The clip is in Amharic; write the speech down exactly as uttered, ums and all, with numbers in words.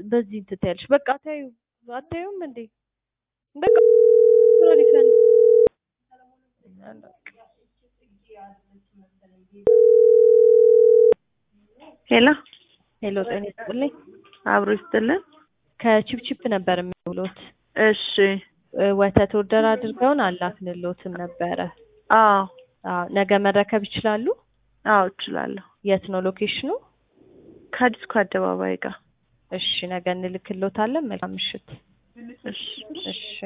በዚህ ትተልሽ በቃ ታዩ አታዩም እንዴ በቃ ሪፈን ሄሎ ሄሎ ጤና ይስጥልኝ አብሮ ይስጥልን ከቺፕቺፕ ነበር የሚውሉት እሺ ወተት ኦርደር አድርገውን አላክንልዎትም ነበረ አዎ አዎ ነገ መረከብ ይችላሉ አዎ እችላለሁ የት ነው ሎኬሽኑ ከዲስኮ አደባባይ ጋር እሺ ነገ እንልክልዎታለን መልካም ምሽት እሺ እሺ